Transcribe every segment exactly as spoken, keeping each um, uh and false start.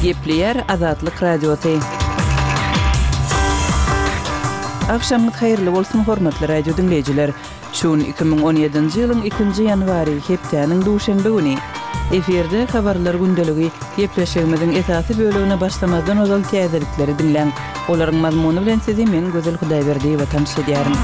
Gepleyer Azatlyk Radioty. Akşamlyk hayrly bolsun hormatly radio dinleyijiler. Şun iki bin on ýedinji ýylyň ikinji ýanwary hepdeniň duşanby güni. Eferde habarlar gündeligi gepleşigimiziň esasy bölügine başlamadan ozal täzelikleri dinleň. Olaryň mazmuny bilen sizi men Gözel Hudaýberdi watan şedýärim.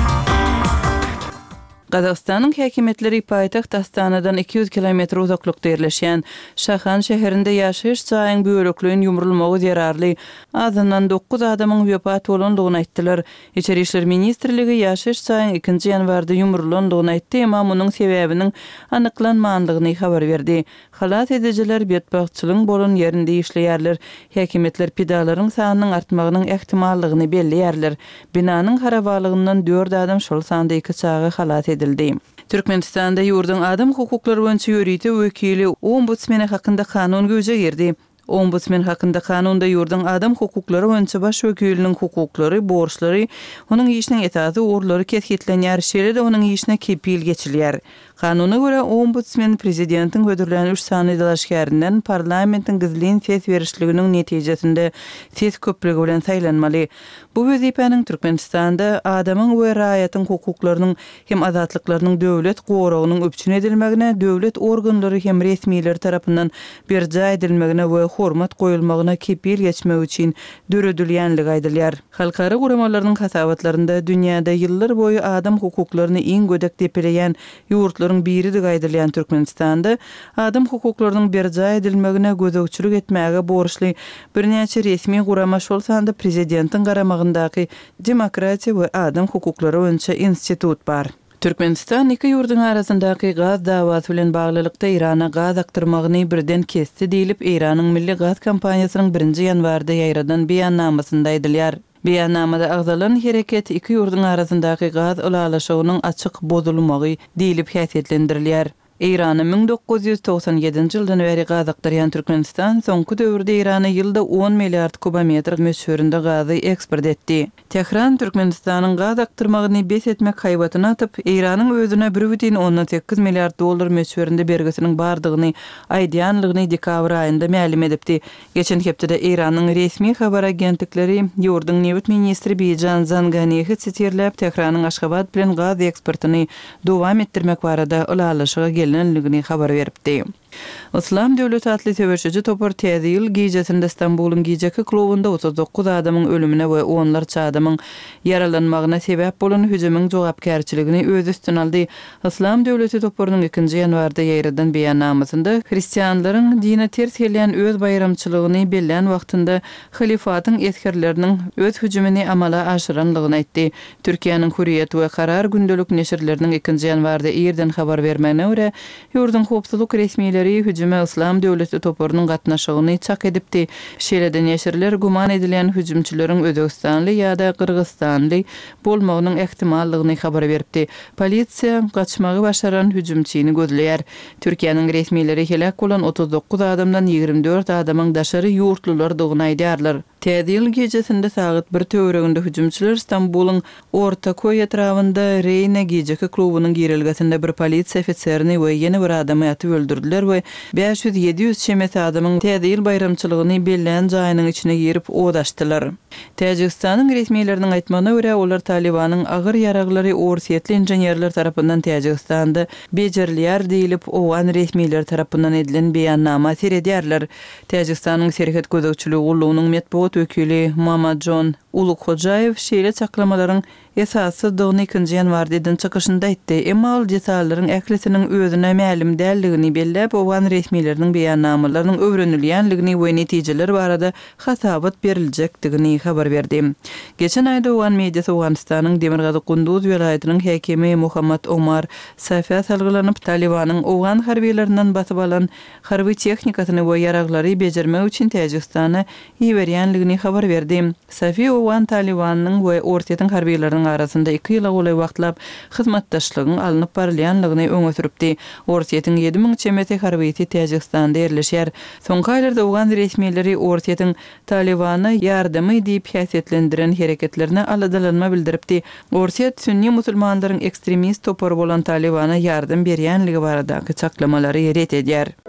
Gazagstanyň häkimetleri paýtaxt Astanadan iki yüz kilometr uzaklykda ýerleşýän Şahan şäherinde ýaşaýyş çaýyň börekliginiň ýumrulmagy ýararly azyndan dokuz adamyň wefat bolandygyny aýtdylar. İçeri işler ministrligi ýaşaýyş çaýyň ikinji ýanwarda ýumrulandygyny aýtdy, emma munyň sebäbiniň anyklanmandygyny habar berdi. Halat edejiler betbagçylygyň bolan ýerinde işleýärler. Häkimetler pidalaryň sanynyň artmagynyň ähtimallygyny belliýärler. Binanyň harabalygyndan dört adam şol sanda iki çagy halat edildi. Türkmenistanda ýurdun adam hukuklary boýunça ýörüýti wekili ombudsmeni hakynda kanun göje girdi. Ombudsmen hakynda kanunda ýurdun adam hukuklary boýunça baş wekiliniň hukuklary, borçlary, onuň işiniň etaty orlary ketgitlenýär, şeýle-de onuň işine kepil geçilýär. Kanuna göre ombudsmen prezidentiň hödürlänýüş sany dalaşgärinden parlamentiň gizlin ses berişliginiň netijesinde ses köplügi bilen saýlanmaly. Bu wezipanyň Türkmenistanda adamyň we raýatyň hukuklarynyň hem azatlyklarynyň döwlet goragynyň öpçün edilmegine, döwlet organlary hem resmiler tarapyndan berja edilmegine we hormat goýulmagyna kepil geçmek üçin döredilýänligi aýdylýar. Halkara guramalarynyň hasabatlarynda dünýäde ýyllar boyu adam hukuklaryny iň gödek depeleýän ýurtlar biri de gaýdylýan Türkmenistanda adam hukuklarynyň berja edilmegine gözegçilik etmäge borçly birnäçe resmi gurama şol sanda prezidentiň garamagyndaky Demokratiýa we Adam hukuklary boýunça institut bar. Türkmenistan iki ýurdun arasyndaky gaz dawasy bilen baglylykda Irana gaz aktyrmagyny birden kesdi diýilip Iranyň milli gaz kampaniýasynyň birinji ýanwarda ýaýradan beýannamasynda aýdylýar. Beýannamada agzalan hereket iki ýurdun arasyndaky gaz ulalaşygynyň açyk bozulmagy diýilip häsiýetlendirilýär. İran'ı bin dokuz yüz doksan ýedinji ýyldan beri gaz aktarýan Türkmenistan soňky döwürde Irana ýylda on milliard kubometr möçberinde gazy eksport etdi. Tehran Türkmenistanyň gaz aktyrmagyny bes etmek haýbatyna atyp, Iranyň özüne bir butun on sekiz milliard dollar möçberinde bergisiniň bardygyny aýdýanlygyny dekabr aýynda ma'lum edipdi. Geçen hepde Iranyň resmi habar agentlikleri ýurdun newt ministri Bijan Zanganiýew çetirläp Tehranyň Aşgabat bilen gaz eksportyny dowam etdirmek barada ulalaşyga ligini habar beripdi. İslam Döwleti atly töwerçiji topar täze ýyl gijesinde Istanbulyň gijeki klubunda otuz dokuz adamyň ölümine we onlarça adamyň yaralanmagyna sebäp bolan hüjümyň jogapkärçiligini öz üstüne aldy. İslam Döwleti toparynyň ikinji ýanwarda ýaýradan beýannamasynda hristiýanlaryň dine ters gelýän öz bayramçylygyny belän wagtynda halifatyň etkerleriniň öz hüjümini amala aşyranlygyny aýtdy. Türkiýanyň Hürriyet we Karar gündelik neşirleriniň ikinji ýanwarda ýerden habar bermegine görä ýurdun howpsuzlyk resmiýetleri hüjüme İslam Döwleti toparynyň gatnaşygyny çak edipdi. Şeýle-de neşirler guman edilen hüjümçileriň Özbekistanly ýa-da Kyrgyzstanly bolmagynyň ähtimallygyny habar beripdi. Polisiýa gaçmagy başaran hüjümçini gözleýär. Türkiýanyň resmiýetleri helak bolan otuz dokuz adamdan ýigirmi dört adamyň daşary ýurtlular dogyny aýdýarlar. Täze ýyl gejesinde sagat bir töwereginde hüjümçiler Istanbulyň Orta Koy etrafynda Reyna gijeki klubunyň girilgesinde bir polisiýa ofitserini we ýene bir adamy atyp öldürdiler we beş yüz ýedi yüz çemet adamyň täze ýyl bayramçylygyny belän jaýynyň içine girip odaşdylar. Täjikistanyň resmiýetleriniň aýtmagyna görä olar Talibanyň agyr ýaraglary orsiýetli inženerler tarapyndan Täjikistanda bejerilýär diýilip owan resmiýetler tarapyndan edilen beýannama seredýärler. Täjikistanyň serhet gözegçiligi gullugynyň metbuat wekili Mamajon Ulukhojayew şeýle çaklamalaryň esassyzdygyny ikinji ýanwardan çykyşynda aýtdy. Emma ol detallary ählisiniň özüne ma'lum däldigini belläp owan resmiýetleriniň beýannamalarynyň öwrenilýänligini we netijeler barada hasabat beriljakdigini habar berdi. Geçen aýda owan mediýasy Awganistanyň Demirgazy Kunduz welaýatynyň häkimi Muhammad Omar Safa salgylanyp Talibanyň Awgan harbiýetlerinden basyp alan harby tehnikasyny we ýaraglary bejermek üçin Täjikistana ýeberýänligini habar berdi. Safi Owan Talibanyň we ortaýyň harbiýetleriň arasynda iki ýyla goly wagtlap hyzmatdaşlygyň alınıp barylýanlygyny öňe süripdi. Ortaýyň ýedi miň çemeti harbiýeti Täjikistanda ýerleşýär. Soňky aýlarda Awgan resmiýetleri ortaýyň Talibana ýardamy diýip häsiýetlendiren hereketlerine aladalanma bildiripdi. Ortaýyt sünni musulmanlaryň ekstremist topar bolan Talibana ýardam berýänligi barada çaklamалary ýeret edýär.